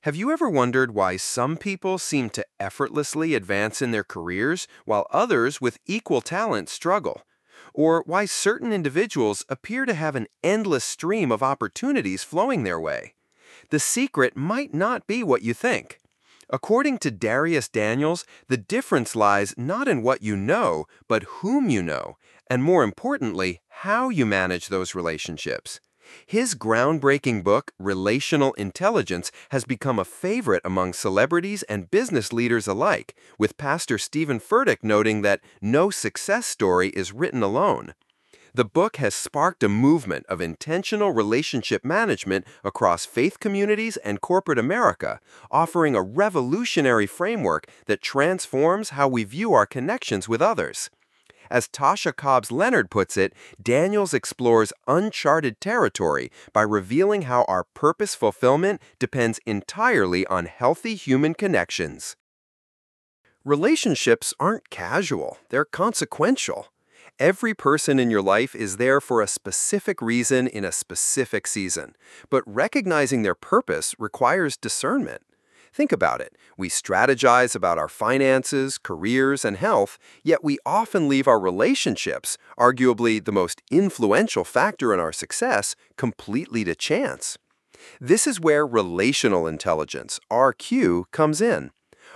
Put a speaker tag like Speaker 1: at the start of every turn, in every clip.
Speaker 1: Have you ever wondered why some people seem to effortlessly advance in their careers while others with equal talent struggle? Or why certain individuals appear to have an endless stream of opportunities flowing their way? The secret might not be what you think. According to Darius Daniels, the difference lies not in what you know, but whom you know, and more importantly, how you manage those relationships. His groundbreaking book, Relational Intelligence, has become a favorite among celebrities and business leaders alike, with Pastor Stephen Furtick noting that no success story is written alone. The book has sparked a movement of intentional relationship management across faith communities and corporate America, offering a revolutionary framework that transforms how we view our connections with others. As Tasha Cobbs Leonard puts it, Daniels explores uncharted territory by revealing how our purpose fulfillment depends entirely on healthy human connections. Relationships aren't casual, they're consequential. Every person in your life is there for a specific reason in a specific season, but recognizing their purpose requires discernment. Think about it. We strategize about our finances, careers, and health, yet we often leave our relationships, arguably the most influential factor in our success, completely to chance. This is where relational intelligence, RQ, comes in.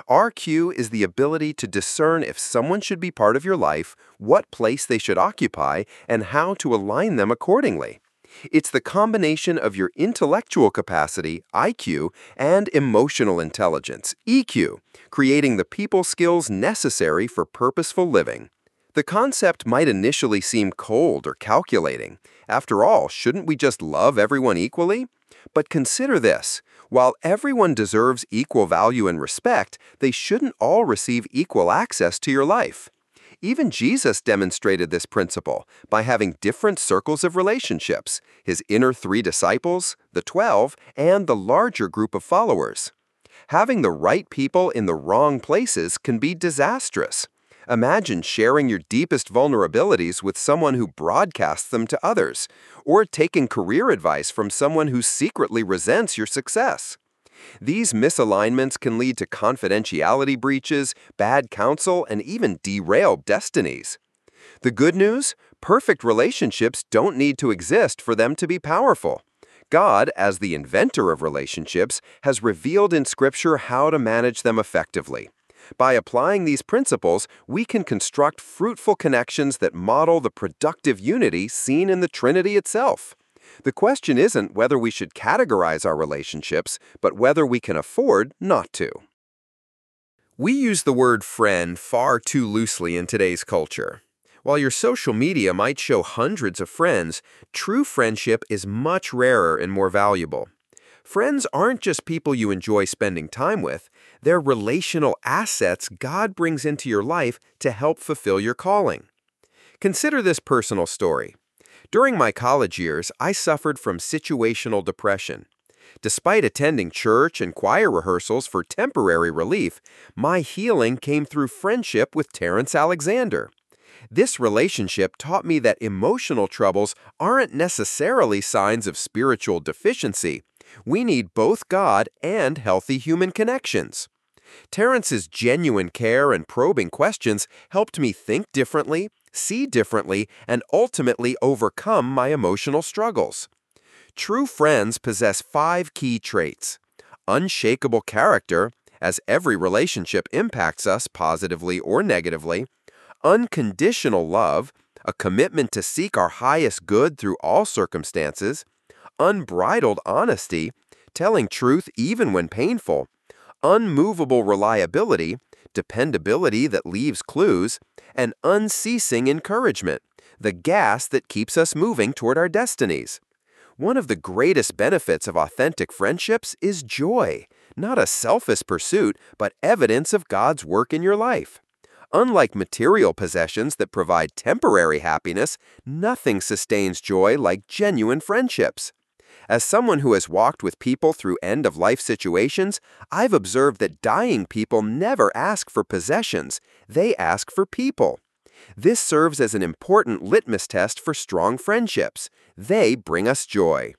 Speaker 1: RQ is the ability to discern if someone should be part of your life, what place they should occupy, and how to align them accordingly. It's the combination of your intellectual capacity, IQ, and emotional intelligence, EQ, creating the people skills necessary for purposeful living. The concept might initially seem cold or calculating. After all, shouldn't we just love everyone equally? But consider this. While everyone deserves equal value and respect, they shouldn't all receive equal access to your life. Even Jesus demonstrated this principle by having different circles of relationships, his inner 3 disciples, the 12, and the larger group of followers. Having the right people in the wrong places can be disastrous. Imagine sharing your deepest vulnerabilities with someone who broadcasts them to others, or taking career advice from someone who secretly resents your success. These misalignments can lead to confidentiality breaches, bad counsel, and even derail destinies. The good news? Perfect relationships don't need to exist for them to be powerful. God, as the inventor of relationships, has revealed in Scripture how to manage them effectively. By applying these principles, we can construct fruitful connections that model the productive unity seen in the Trinity itself. The question isn't whether we should categorize our relationships, but whether we can afford not to. We use the word friend far too loosely in today's culture. While your social media might show hundreds of friends, true friendship is much rarer and more valuable. Friends aren't just people you enjoy spending time with, they're relational assets God brings into your life to help fulfill your calling. Consider this personal story. During my college years, I suffered from situational depression. Despite attending church and choir rehearsals for temporary relief, my healing came through friendship with Terrence Alexander. This relationship taught me that emotional troubles aren't necessarily signs of spiritual deficiency. We need both God and healthy human connections. Terrence's genuine care and probing questions helped me think differently, see differently, and ultimately overcome my emotional struggles. True friends possess 5 key traits: unshakable character, as every relationship impacts us positively or negatively; unconditional love, a commitment to seek our highest good through all circumstances; unbridled honesty, telling truth even when painful; unmovable reliability, dependability that leaves clues; and unceasing encouragement, the gas that keeps us moving toward our destinies. One of the greatest benefits of authentic friendships is joy, not a selfish pursuit, but evidence of God's work in your life. Unlike material possessions that provide temporary happiness, nothing sustains joy like genuine friendships. As someone who has walked with people through end-of-life situations, I've observed that dying people never ask for possessions, they ask for people. This serves as an important litmus test for strong friendships. They bring us joy.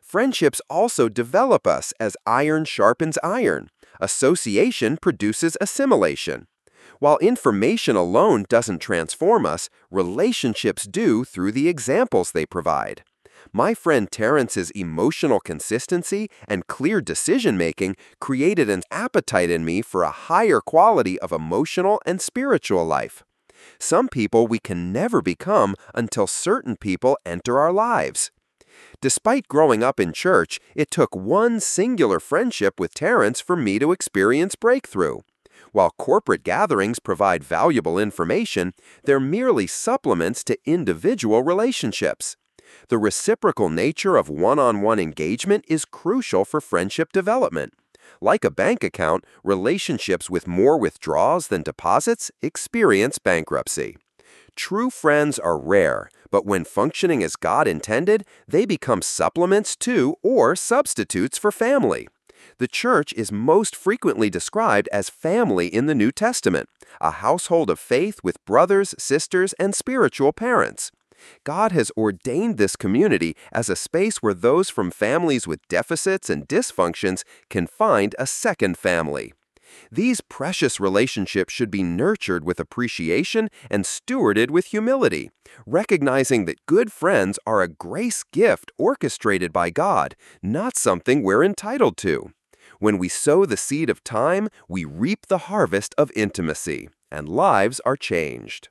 Speaker 1: Friendships also develop us as iron sharpens iron. Association produces assimilation. While information alone doesn't transform us, relationships do through the examples they provide. My friend Terrence's emotional consistency and clear decision-making created an appetite in me for a higher quality of emotional and spiritual life. Some people we can never become until certain people enter our lives. Despite growing up in church, it took one singular friendship with Terrence for me to experience breakthrough. While corporate gatherings provide valuable information, they're merely supplements to individual relationships. The reciprocal nature of one-on-one engagement is crucial for friendship development. Like a bank account, relationships with more withdrawals than deposits experience bankruptcy. True friends are rare, but when functioning as God intended, they become supplements to or substitutes for family. The church is most frequently described as family in the New Testament, a household of faith with brothers, sisters, and spiritual parents. God has ordained this community as a space where those from families with deficits and dysfunctions can find a second family. These precious relationships should be nurtured with appreciation and stewarded with humility, recognizing that good friends are a grace gift orchestrated by God, not something we're entitled to. When we sow the seed of time, we reap the harvest of intimacy, and lives are changed.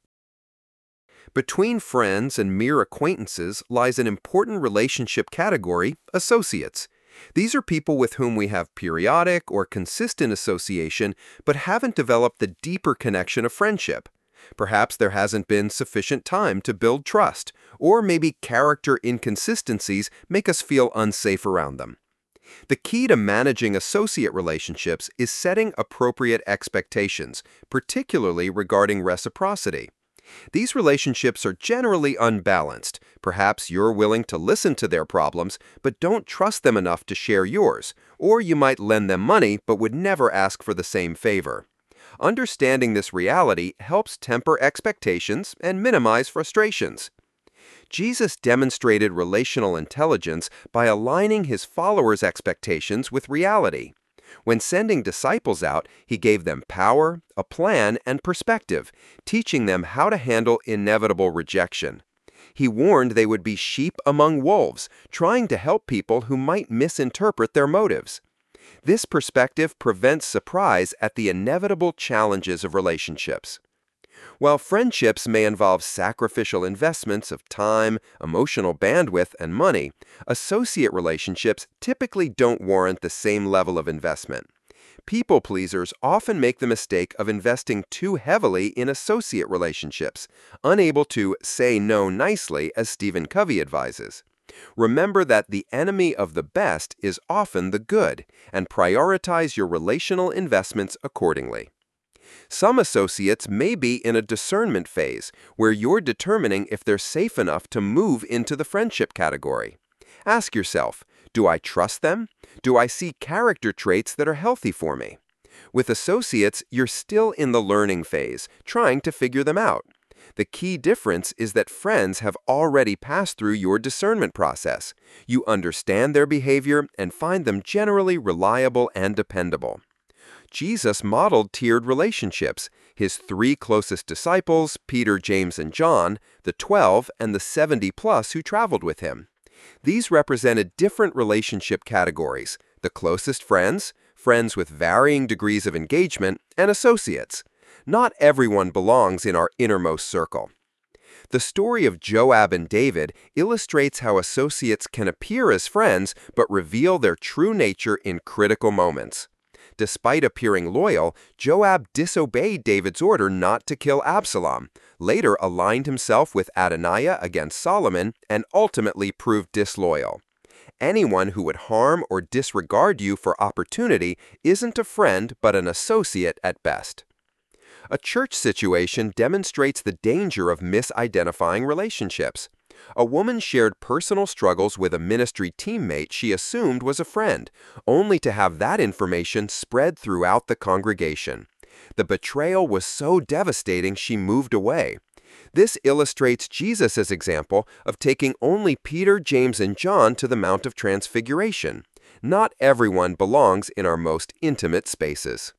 Speaker 1: Between friends and mere acquaintances lies an important relationship category, associates. These are people with whom we have periodic or consistent association but haven't developed the deeper connection of friendship. Perhaps there hasn't been sufficient time to build trust, or maybe character inconsistencies make us feel unsafe around them. The key to managing associate relationships is setting appropriate expectations, particularly regarding reciprocity. These relationships are generally unbalanced. Perhaps you're willing to listen to their problems, but don't trust them enough to share yours, or you might lend them money but would never ask for the same favor. Understanding this reality helps temper expectations and minimize frustrations. Jesus demonstrated relational intelligence by aligning his followers' expectations with reality. When sending disciples out, he gave them power, a plan, and perspective, teaching them how to handle inevitable rejection. He warned they would be sheep among wolves, trying to help people who might misinterpret their motives. This perspective prevents surprise at the inevitable challenges of relationships. While friendships may involve sacrificial investments of time, emotional bandwidth, and money, associate relationships typically don't warrant the same level of investment. People pleasers often make the mistake of investing too heavily in associate relationships, unable to say no nicely, as Stephen Covey advises. Remember that the enemy of the best is often the good, and prioritize your relational investments accordingly. Some associates may be in a discernment phase, where you're determining if they're safe enough to move into the friendship category. Ask yourself, do I trust them? Do I see character traits that are healthy for me? With associates, you're still in the learning phase, trying to figure them out. The key difference is that friends have already passed through your discernment process. You understand their behavior and find them generally reliable and dependable. Jesus modeled tiered relationships. His 3 closest disciples, Peter, James, and John, the 12, and the 70+ who traveled with him. These represented different relationship categories: the closest friends, friends with varying degrees of engagement, and associates. Not everyone belongs in our innermost circle. The story of Joab and David illustrates how associates can appear as friends but reveal their true nature in critical moments. Despite appearing loyal, Joab disobeyed David's order not to kill Absalom, later aligned himself with Adoniah against Solomon, and ultimately proved disloyal. Anyone who would harm or disregard you for opportunity isn't a friend but an associate at best. A church situation demonstrates the danger of misidentifying relationships. A woman shared personal struggles with a ministry teammate she assumed was a friend, only to have that information spread throughout the congregation. The betrayal was so devastating she moved away. This illustrates Jesus' example of taking only Peter, James, and John to the Mount of Transfiguration. Not everyone belongs in our most intimate spaces.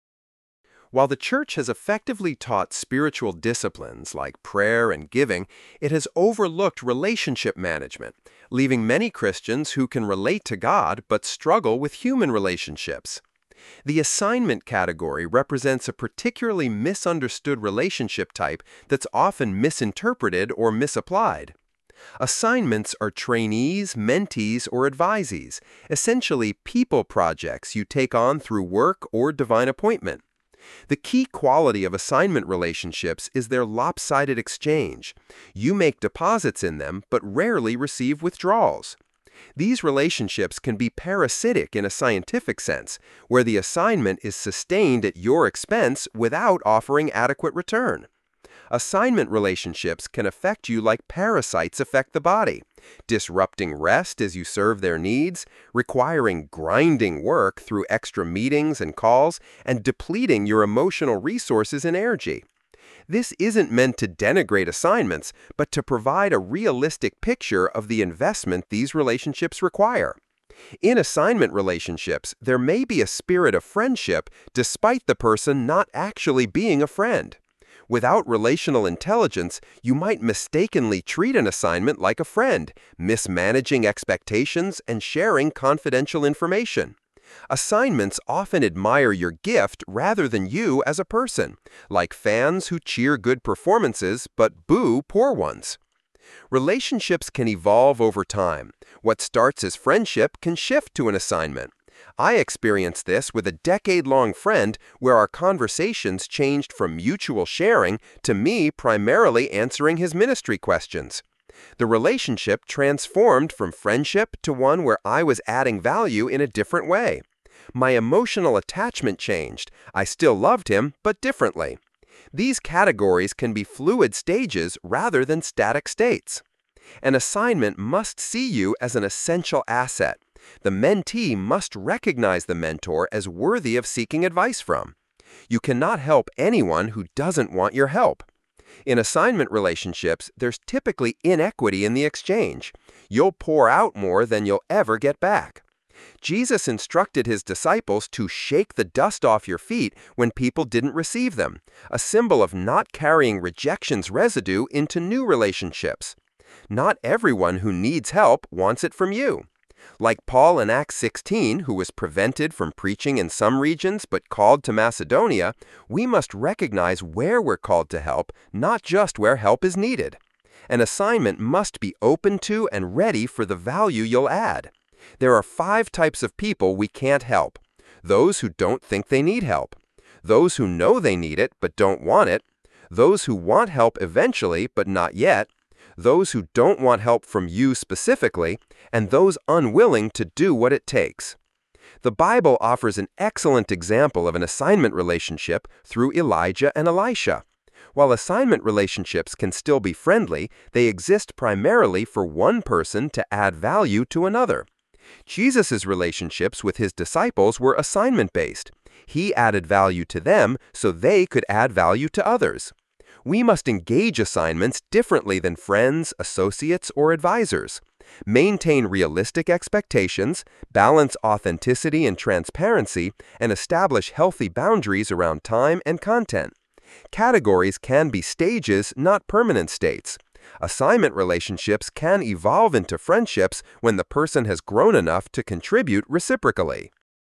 Speaker 1: While the church has effectively taught spiritual disciplines like prayer and giving, it has overlooked relationship management, leaving many Christians who can relate to God but struggle with human relationships. The assignment category represents a particularly misunderstood relationship type that's often misinterpreted or misapplied. Assignments are trainees, mentees, or advisees, essentially people projects you take on through work or divine appointment. The key quality of assignment relationships is their lopsided exchange. You make deposits in them, but rarely receive withdrawals. These relationships can be parasitic in a scientific sense, where the assignment is sustained at your expense without offering adequate return. Assignment relationships can affect you like parasites affect the body, disrupting rest as you serve their needs, requiring grinding work through extra meetings and calls, and depleting your emotional resources and energy. This isn't meant to denigrate assignments, but to provide a realistic picture of the investment these relationships require. In assignment relationships, there may be a spirit of friendship despite the person not actually being a friend. Without relational intelligence, you might mistakenly treat an assignment like a friend, mismanaging expectations and sharing confidential information. Assignments often admire your gift rather than you as a person, like fans who cheer good performances but boo poor ones. Relationships can evolve over time. What starts as friendship can shift to an assignment. I experienced this with a decade-long friend where our conversations changed from mutual sharing to me primarily answering his ministry questions. The relationship transformed from friendship to one where I was adding value in a different way. My emotional attachment changed. I still loved him, but differently. These categories can be fluid stages rather than static states. An assignment must see you as an essential asset. The mentee must recognize the mentor as worthy of seeking advice from. You cannot help anyone who doesn't want your help. In assignment relationships, there's typically inequity in the exchange. You'll pour out more than you'll ever get back. Jesus instructed his disciples to shake the dust off your feet when people didn't receive them, a symbol of not carrying rejection's residue into new relationships. Not everyone who needs help wants it from you. Like Paul in Acts 16, who was prevented from preaching in some regions but called to Macedonia, we must recognize where we're called to help, not just where help is needed. An assignment must be open to and ready for the value you'll add. There are 5 types of people we can't help. Those who don't think they need help. Those who know they need it but don't want it. Those who want help eventually but not yet. Those who don't want help from you specifically, and those unwilling to do what it takes. The Bible offers an excellent example of an assignment relationship through Elijah and Elisha. While assignment relationships can still be friendly, they exist primarily for one person to add value to another. Jesus' relationships with his disciples were assignment-based. He added value to them so they could add value to others. We must engage assignments differently than friends, associates, or advisors. Maintain realistic expectations, balance authenticity and transparency, and establish healthy boundaries around time and content. Categories can be stages, not permanent states. Assignment relationships can evolve into friendships when the person has grown enough to contribute reciprocally.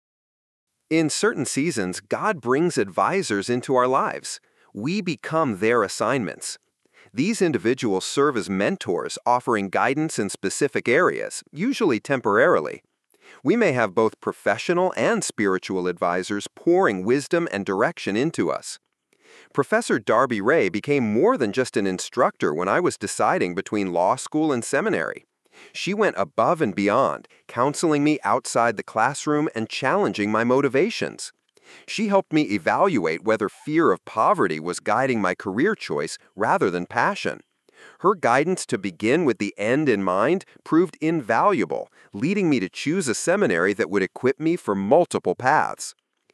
Speaker 1: In certain seasons, God brings advisors into our lives. We become their assignments. These individuals serve as mentors, offering guidance in specific areas, usually temporarily. We may have both professional and spiritual advisors pouring wisdom and direction into us. Professor Darby Ray became more than just an instructor when I was deciding between law school and seminary. She went above and beyond, counseling me outside the classroom and challenging my motivations. She helped me evaluate whether fear of poverty was guiding my career choice rather than passion. Her guidance to begin with the end in mind proved invaluable, leading me to choose a seminary that would equip me for multiple paths.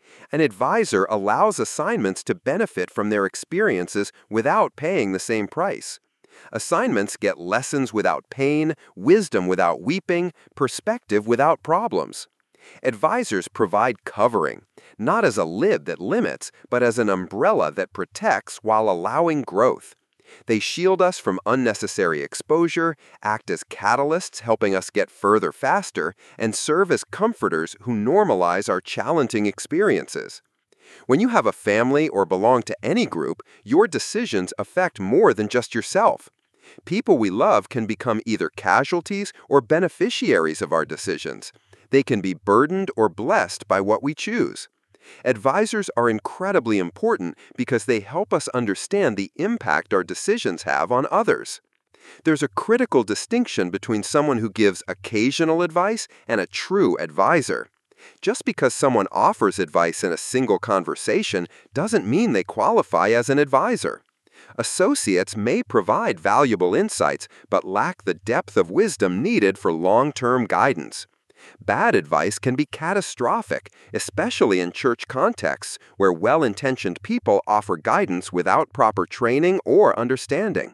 Speaker 1: An advisor allows assignments to benefit from their experiences without paying the same price. Assignments get lessons without pain, wisdom without weeping, perspective without problems. Advisors provide covering, not as a lid that limits, but as an umbrella that protects while allowing growth. They shield us from unnecessary exposure, act as catalysts helping us get further faster, and serve as comforters who normalize our challenging experiences. When you have a family or belong to any group, your decisions affect more than just yourself. People we love can become either casualties or beneficiaries of our decisions. They can be burdened or blessed by what we choose. Advisors are incredibly important because they help us understand the impact our decisions have on others. There's a critical distinction between someone who gives occasional advice and a true advisor. Just because someone offers advice in a single conversation doesn't mean they qualify as an advisor. Associates may provide valuable insights but lack the depth of wisdom needed for long-term guidance. Bad advice can be catastrophic, especially in church contexts where well-intentioned people offer guidance without proper training or understanding.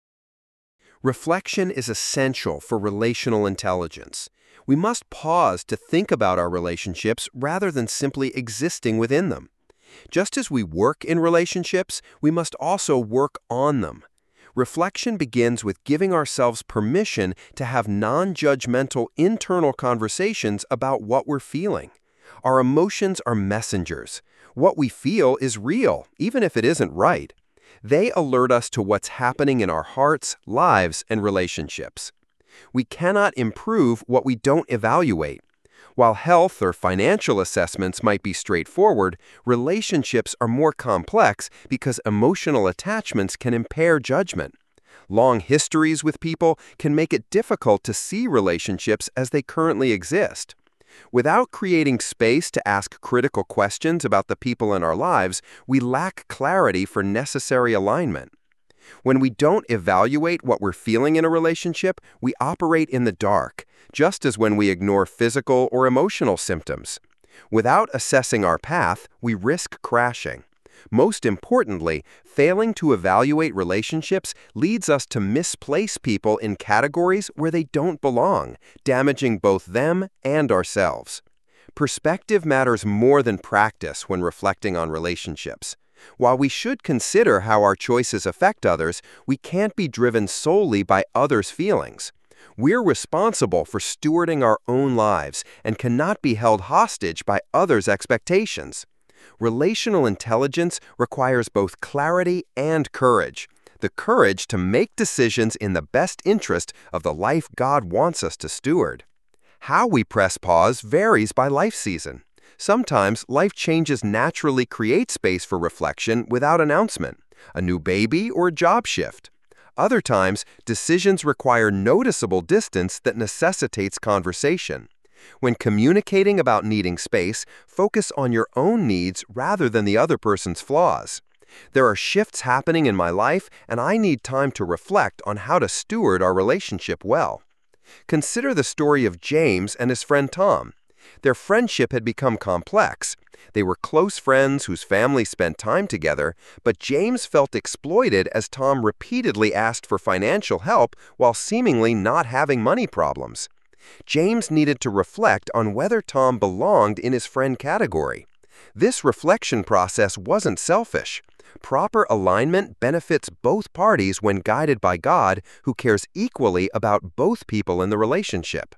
Speaker 1: Reflection is essential for relational intelligence. We must pause to think about our relationships rather than simply existing within them. Just as we work in relationships, we must also work on them. Reflection begins with giving ourselves permission to have non-judgmental internal conversations about what we're feeling. Our emotions are messengers. What we feel is real, even if it isn't right. They alert us to what's happening in our hearts, lives, and relationships. We cannot improve what we don't evaluate. While health or financial assessments might be straightforward, relationships are more complex because emotional attachments can impair judgment. Long histories with people can make it difficult to see relationships as they currently exist. Without creating space to ask critical questions about the people in our lives, we lack clarity for necessary alignment. When we don't evaluate what we're feeling in a relationship, we operate in the dark, just as when we ignore physical or emotional symptoms. Without assessing our path, we risk crashing. Most importantly, failing to evaluate relationships leads us to misplace people in categories where they don't belong, damaging both them and ourselves. Perspective matters more than practice when reflecting on relationships. While we should consider how our choices affect others, we can't be driven solely by others' feelings. We're responsible for stewarding our own lives and cannot be held hostage by others' expectations. Relational intelligence requires both clarity and courage, the courage to make decisions in the best interest of the life God wants us to steward. How we press pause varies by life season. Sometimes life changes naturally create space for reflection without announcement, a new baby or a job shift. Other times, decisions require noticeable distance that necessitates conversation. When communicating about needing space, focus on your own needs rather than the other person's flaws. There are shifts happening in my life, and I need time to reflect on how to steward our relationship well. Consider the story of James and his friend Tom. Their friendship had become complex. They were close friends whose families spent time together, but James felt exploited as Tom repeatedly asked for financial help while seemingly not having money problems. James needed to reflect on whether Tom belonged in his friend category. This reflection process wasn't selfish. Proper alignment benefits both parties when guided by God, who cares equally about both people in the relationship.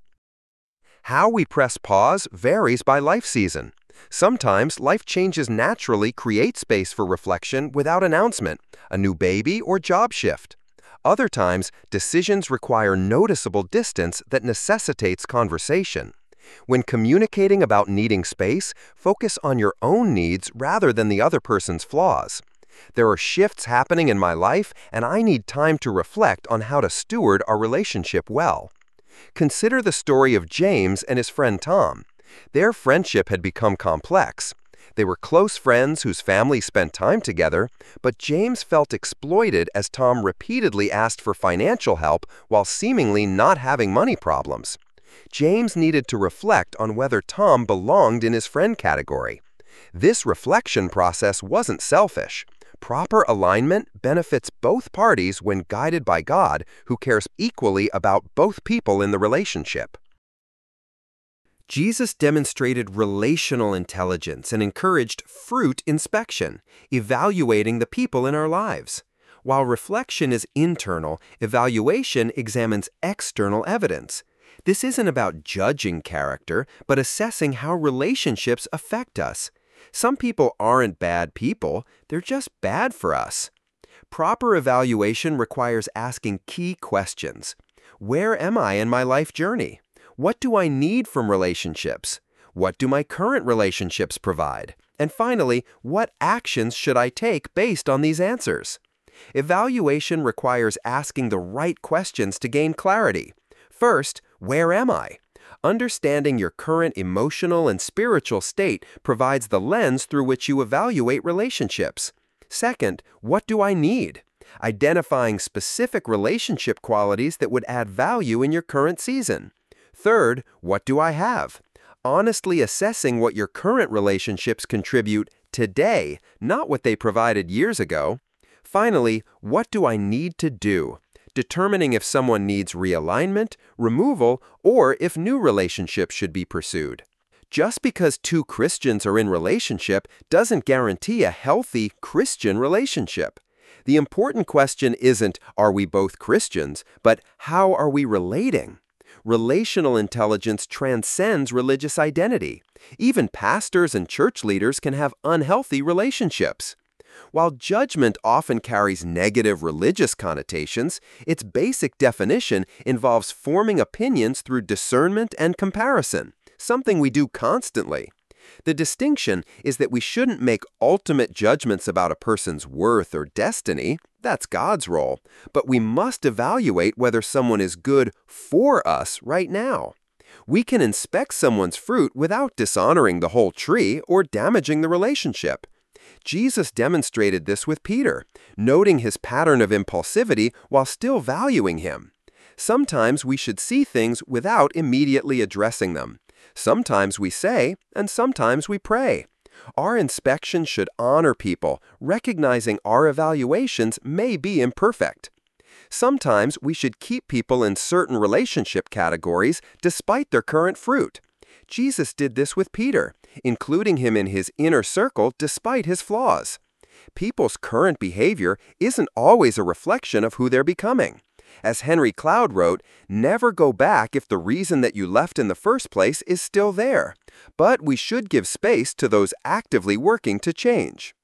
Speaker 1: How we press pause varies by life season. Sometimes life changes naturally create space for reflection without announcement, a new baby or job shift. Other times, decisions require noticeable distance that necessitates conversation. When communicating about needing space, focus on your own needs rather than the other person's flaws. There are shifts happening in my life, and I need time to reflect on how to steward our relationship well. Consider the story of James and his friend Tom. Their friendship had become complex. They were close friends whose families spent time together, but James felt exploited as Tom repeatedly asked for financial help while seemingly not having money problems. James needed to reflect on whether Tom belonged in his friend category. This reflection process wasn't selfish. Proper alignment benefits both parties when guided by God, who cares equally about both people in the relationship. Jesus demonstrated relational intelligence and encouraged fruit inspection, evaluating the people in our lives. While reflection is internal, evaluation examines external evidence. This isn't about judging character, but assessing how relationships affect us. Some people aren't bad people, they're just bad for us. Proper evaluation requires asking key questions. Where am I in my life journey? What do I need from relationships? What do my current relationships provide? And finally, what actions should I take based on these answers? Evaluation requires asking the right questions to gain clarity. First, where am I? Understanding your current emotional and spiritual state provides the lens through which you evaluate relationships. Second, what do I need? Identifying specific relationship qualities that would add value in your current season. Third, what do I have? Honestly assessing what your current relationships contribute today, not what they provided years ago. Finally, what do I need to do? Determining if someone needs realignment, removal, or if new relationships should be pursued. Just because two Christians are in relationship doesn't guarantee a healthy Christian relationship. The important question isn't, are we both Christians, but how are we relating? Relational intelligence transcends religious identity. Even pastors and church leaders can have unhealthy relationships. While judgment often carries negative religious connotations, its basic definition involves forming opinions through discernment and comparison, something we do constantly. The distinction is that we shouldn't make ultimate judgments about a person's worth or destiny. That's God's role. But we must evaluate whether someone is good for us right now. We can inspect someone's fruit without dishonoring the whole tree or damaging the relationship. Jesus demonstrated this with Peter, noting his pattern of impulsivity while still valuing him. Sometimes we should see things without immediately addressing them. Sometimes we say, and sometimes we pray. Our inspection should honor people, recognizing our evaluations may be imperfect. Sometimes we should keep people in certain relationship categories despite their current fruit. Jesus did this with Peter, including him in his inner circle despite his flaws. People's current behavior isn't always a reflection of who they're becoming. As Henry Cloud wrote, never go back if the reason that you left in the first place is still there. But we should give space to those actively working to change.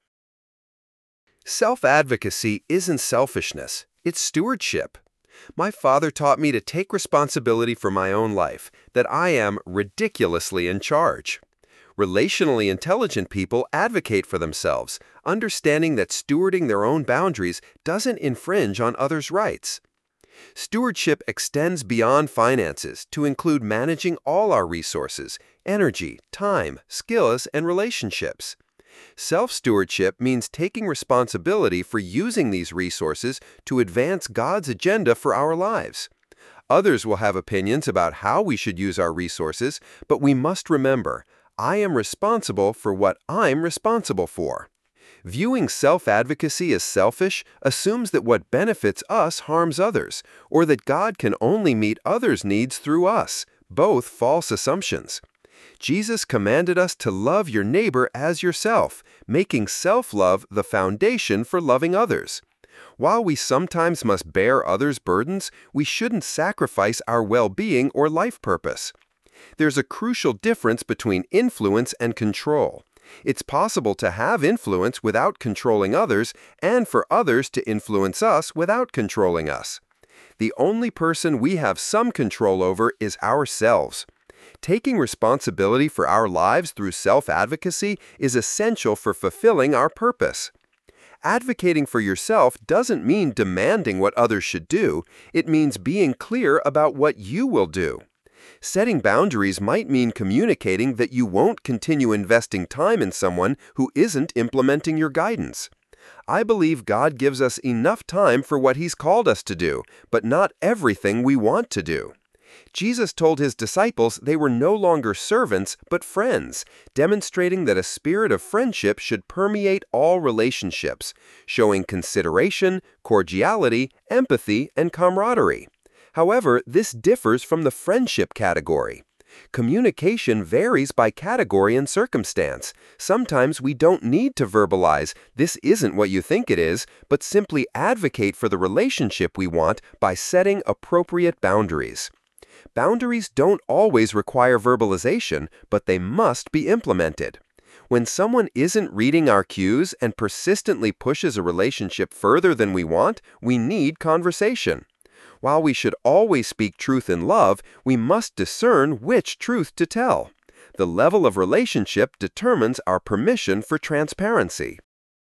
Speaker 1: Self-advocacy isn't selfishness, it's stewardship. My father taught me to take responsibility for my own life, that I am ridiculously in charge. Relationally intelligent people advocate for themselves, understanding that stewarding their own boundaries doesn't infringe on others' rights. Stewardship extends beyond finances to include managing all our resources, energy, time, skills, and relationships. Self-stewardship means taking responsibility for using these resources to advance God's agenda for our lives. Others will have opinions about how we should use our resources, but we must remember, I am responsible for what I'm responsible for. Viewing self-advocacy as selfish assumes that what benefits us harms others, or that God can only meet others' needs through us, both false assumptions. Jesus commanded us to love your neighbor as yourself, making self-love the foundation for loving others. While we sometimes must bear others' burdens, we shouldn't sacrifice our well-being or life purpose. There's a crucial difference between influence and control. It's possible to have influence without controlling others, and for others to influence us without controlling us. The only person we have some control over is ourselves. Taking responsibility for our lives through self-advocacy is essential for fulfilling our purpose. Advocating for yourself doesn't mean demanding what others should do. It means being clear about what you will do. Setting boundaries might mean communicating that you won't continue investing time in someone who isn't implementing your guidance. I believe God gives us enough time for what He's called us to do, but not everything we want to do. Jesus told his disciples they were no longer servants, but friends, demonstrating that a spirit of friendship should permeate all relationships, showing consideration, cordiality, empathy, and camaraderie. However, this differs from the friendship category. Communication varies by category and circumstance. Sometimes we don't need to verbalize, "This isn't what you think it is," but simply advocate for the relationship we want by setting appropriate boundaries. Boundaries don't always require verbalization, but they must be implemented. When someone isn't reading our cues and persistently pushes a relationship further than we want, we need conversation. While we should always speak truth in love, we must discern which truth to tell. The level of relationship determines our permission for transparency.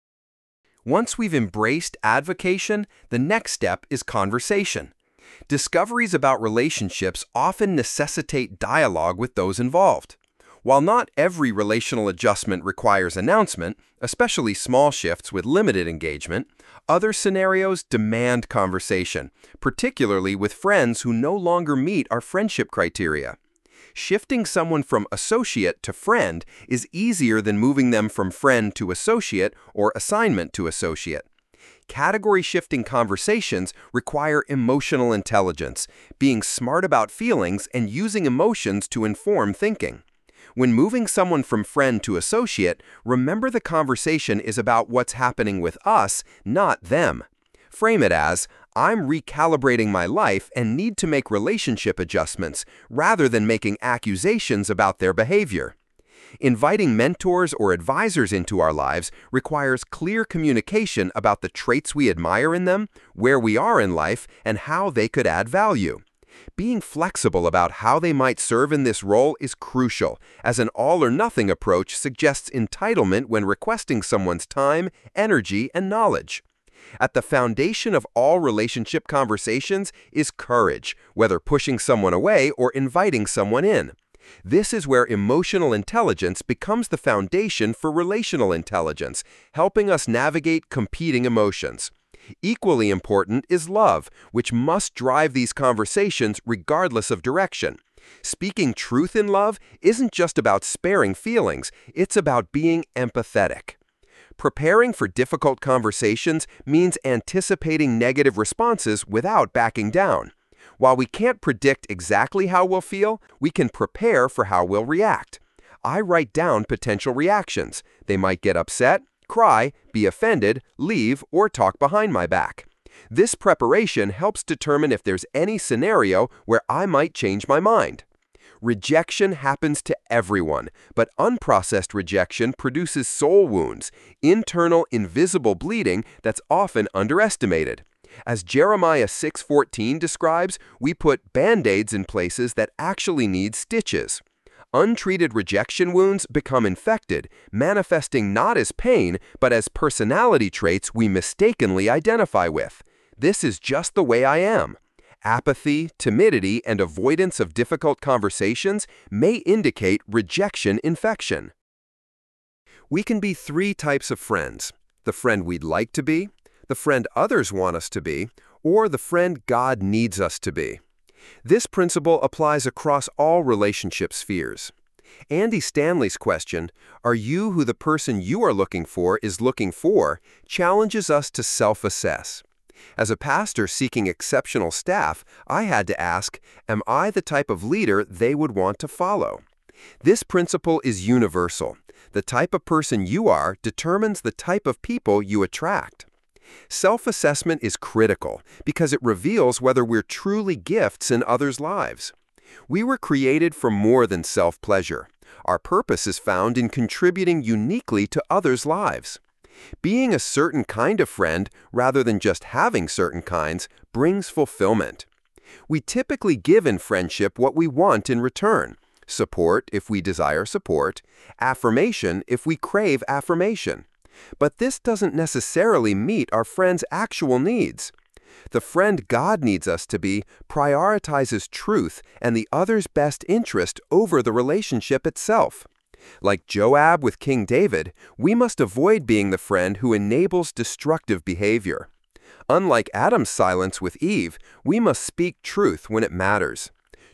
Speaker 1: Once we've embraced advocation, the next step is conversation. Discoveries about relationships often necessitate dialogue with those involved. While not every relational adjustment requires announcement, especially small shifts with limited engagement, other scenarios demand conversation, particularly with friends who no longer meet our friendship criteria. Shifting someone from associate to friend is easier than moving them from friend to associate or assignment to associate. Category-shifting conversations require emotional intelligence, being smart about feelings and using emotions to inform thinking. When moving someone from friend to associate, remember the conversation is about what's happening with us, not them. Frame it as, "I'm recalibrating my life and need to make relationship adjustments," rather than making accusations about their behavior. Inviting mentors or advisors into our lives requires clear communication about the traits we admire in them, where we are in life, and how they could add value. Being flexible about how they might serve in this role is crucial, as an all-or-nothing approach suggests entitlement when requesting someone's time, energy, and knowledge. At the foundation of all relationship conversations is courage, whether pushing someone away or inviting someone in. This is where emotional intelligence becomes the foundation for relational intelligence, helping us navigate competing emotions. Equally important is love, which must drive these conversations regardless of direction. Speaking truth in love isn't just about sparing feelings, it's about being empathetic. Preparing for difficult conversations means anticipating negative responses without backing down. While we can't predict exactly how we'll feel, we can prepare for how we'll react. I write down potential reactions. They might get upset, cry, be offended, leave, or talk behind my back. This preparation helps determine if there's any scenario where I might change my mind. Rejection happens to everyone, but unprocessed rejection produces soul wounds, internal, invisible bleeding that's often underestimated. As Jeremiah 6:14 describes, we put band-aids in places that actually need stitches. Untreated rejection wounds become infected, manifesting not as pain, but as personality traits we mistakenly identify with. "This is just the way I am." Apathy, timidity, and avoidance of difficult conversations may indicate rejection infection. We can be three types of friends: the friend we'd like to be, the friend others want us to be, or the friend God needs us to be. This principle applies across all relationship spheres. Andy Stanley's question, "Are you who the person you are looking for is looking for?" challenges us to self-assess. As a pastor seeking exceptional staff, I had to ask, am I the type of leader they would want to follow? This principle is universal. The type of person you are determines the type of people you attract. Self-assessment is critical because it reveals whether we're truly gifts in others' lives. We were created for more than self-pleasure. Our purpose is found in contributing uniquely to others' lives. Being a certain kind of friend, rather than just having certain kinds, brings fulfillment. We typically give in friendship what we want in return: support if we desire support, affirmation if we crave affirmation. But this doesn't necessarily meet our friend's actual needs. The friend God needs us to be prioritizes truth and the other's best interest over the relationship itself. Like Joab with King David, we must avoid being the friend who enables destructive behavior. Unlike Adam's silence with Eve, we must speak truth when it matters.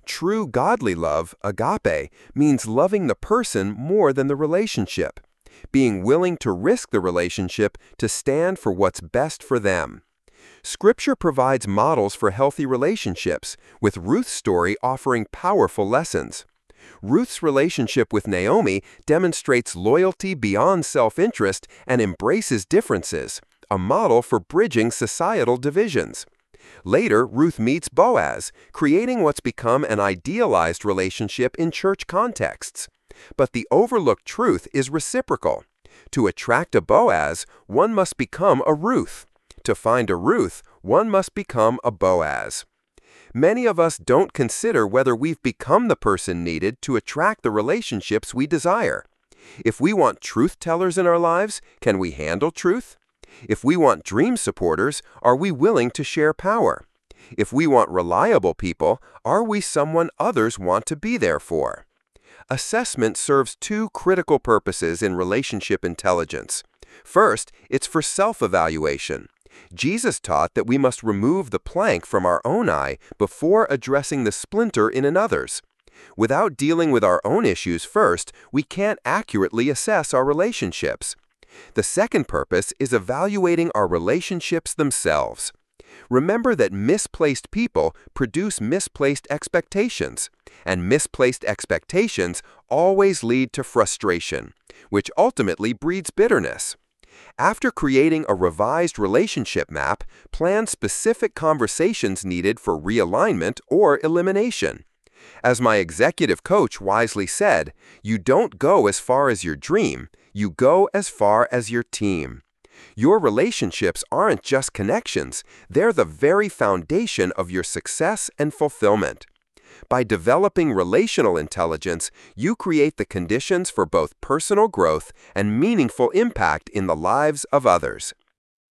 Speaker 1: True godly love, agape, means loving the person more than the relationship, being willing to risk the relationship to stand for what's best for them. Scripture provides models for healthy relationships, with Ruth's story offering powerful lessons. Ruth's relationship with Naomi demonstrates loyalty beyond self-interest and embraces differences, a model for bridging societal divisions. Later, Ruth meets Boaz, creating what's become an idealized relationship in church contexts. But the overlooked truth is reciprocal. To attract a Boaz, one must become a Ruth. To find a Ruth, one must become a Boaz. Many of us don't consider whether we've become the person needed to attract the relationships we desire. If we want truth tellers in our lives, can we handle truth? If we want dream supporters, are we willing to share power? If we want reliable people, are we someone others want to be there for? Assessment serves two critical purposes in relationship intelligence. First, it's for self-evaluation. Jesus taught that we must remove the plank from our own eye before addressing the splinter in another's. Without dealing with our own issues first, we can't accurately assess our relationships. The second purpose is evaluating our relationships themselves. Remember that misplaced people produce misplaced expectations, and misplaced expectations always lead to frustration, which ultimately breeds bitterness. After creating a revised relationship map, plan specific conversations needed for realignment or elimination. As my executive coach wisely said, you don't go as far as your dream, you go as far as your team. Your relationships aren't just connections, they're the very foundation of your success and fulfillment. By developing relational intelligence, you create the conditions for both personal growth and meaningful impact in the lives of others.